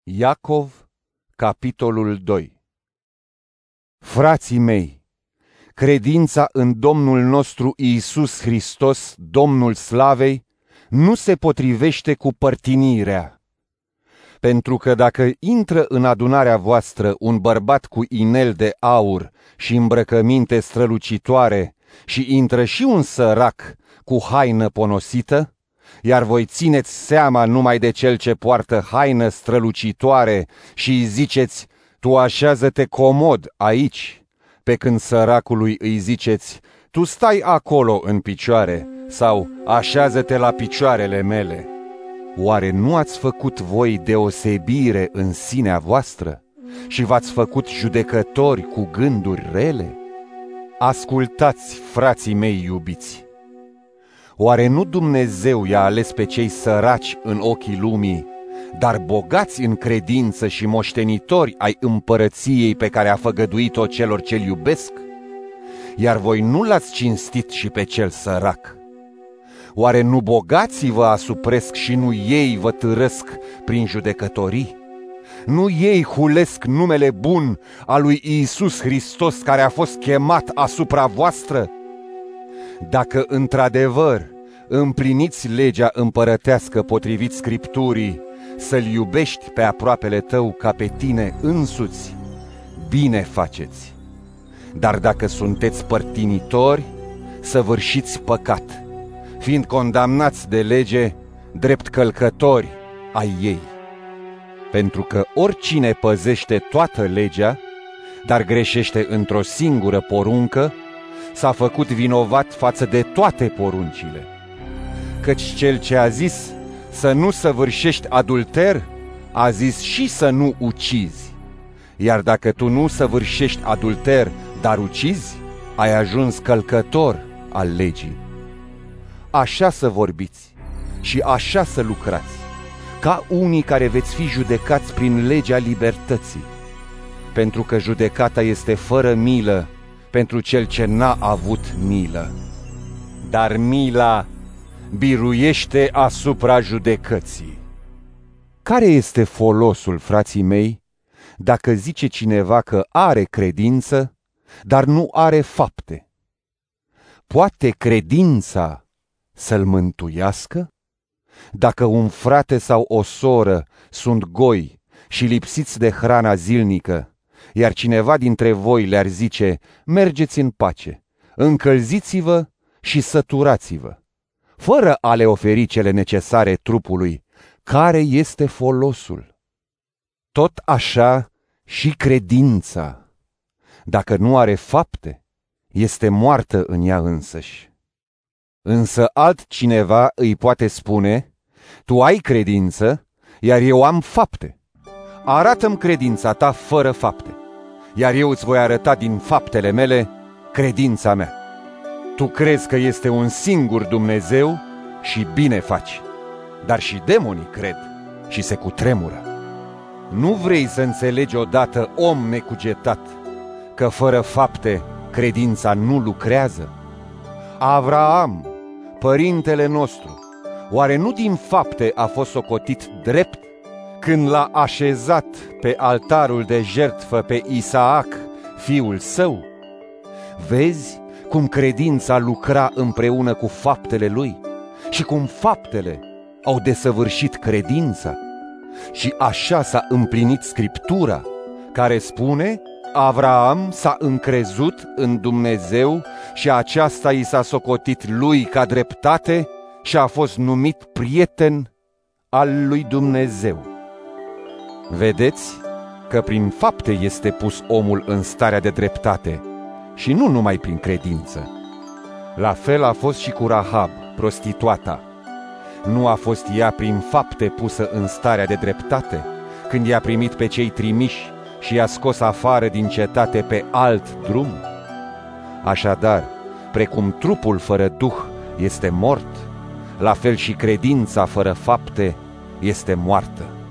Iacov, capitolul 2. Frații mei, credința în Domnul nostru Iisus Hristos, Domnul Slavei, nu se potrivește cu părtinirea. Pentru că dacă intră în adunarea voastră un bărbat cu inel de aur și îmbrăcăminte strălucitoare și intră și un sărac cu haină ponosită, iar voi țineți seama numai de cel ce poartă haină strălucitoare și îi ziceți, tu așează-te comod aici, pe când săracului îi ziceți, tu stai acolo în picioare, sau așează-te la picioarele mele. Oare nu ați făcut voi deosebire în sinea voastră și v-ați făcut judecători cu gânduri rele? Ascultați, frații mei iubiți! Oare nu Dumnezeu i-a ales pe cei săraci în ochii lumii, dar bogați în credință și moștenitori ai împărăției pe care a făgăduit-o celor ce-L iubesc? Iar voi nu l-ați cinstit și pe cel sărac. Oare nu bogații vă asupresc și nu ei vă târăsc prin judecătorii? Nu ei hulesc numele bun al lui Iisus Hristos care a fost chemat asupra voastră? Dacă într-adevăr împliniți legea împărătească potrivit Scripturii, să-L iubești pe aproapele tău ca pe tine însuți, bine faceți. Dar dacă sunteți părtinitori, săvârșiți păcat, fiind condamnați de lege drept călcători ai ei. Pentru că oricine păzește toată legea, dar greșește într-o singură poruncă, s-a făcut vinovat față de toate poruncile. Căci cel ce a zis să nu săvârșești adulter, a zis și să nu ucizi. Iar dacă tu nu săvârșești adulter, dar ucizi, ai ajuns călcător al legii. Așa să vorbiți și așa să lucrați, ca unii care veți fi judecați prin legea libertății, pentru că judecata este fără milă pentru cel ce n-a avut milă. Dar mila biruiește asupra judecății. Care este folosul, frații mei, dacă zice cineva că are credință, dar nu are fapte? Poate credința să-l mântuiască? Dacă un frate sau o soră sunt goi și lipsiți de hrana zilnică, iar cineva dintre voi le-ar zice, mergeți în pace, încălziți-vă și săturați-vă, fără a le oferi cele necesare trupului, care este folosul? Tot așa și credința, dacă nu are fapte, este moartă în ea însăși. Însă altcineva îi poate spune, tu ai credință, iar eu am fapte. Arată-mi credința ta fără fapte, iar eu îți voi arăta din faptele mele credința mea. Tu crezi că este un singur Dumnezeu și bine faci, dar și demonii cred și se cutremură. Nu vrei să înțelegi odată, om necugetat, că fără fapte credința nu lucrează? Avraam, părintele nostru, oare nu din fapte a fost socotit drept când l-a așezat pe altarul de jertfă pe Isaac, fiul său? Vezi cum credința lucra împreună cu faptele lui și cum faptele au desăvârșit credința? Și așa s-a împlinit Scriptura, care spune, Avraam s-a încrezut în Dumnezeu și aceasta i s-a socotit lui ca dreptate și a fost numit prieten al lui Dumnezeu. Vedeți că prin fapte este pus omul în starea de dreptate și nu numai prin credință. La fel a fost și cu Rahab, prostituata. Nu a fost ea prin fapte pusă în starea de dreptate, când i-a primit pe cei trimiși și i-a scos afară din cetate pe alt drum? Așadar, precum trupul fără duh este mort, la fel și credința fără fapte este moartă.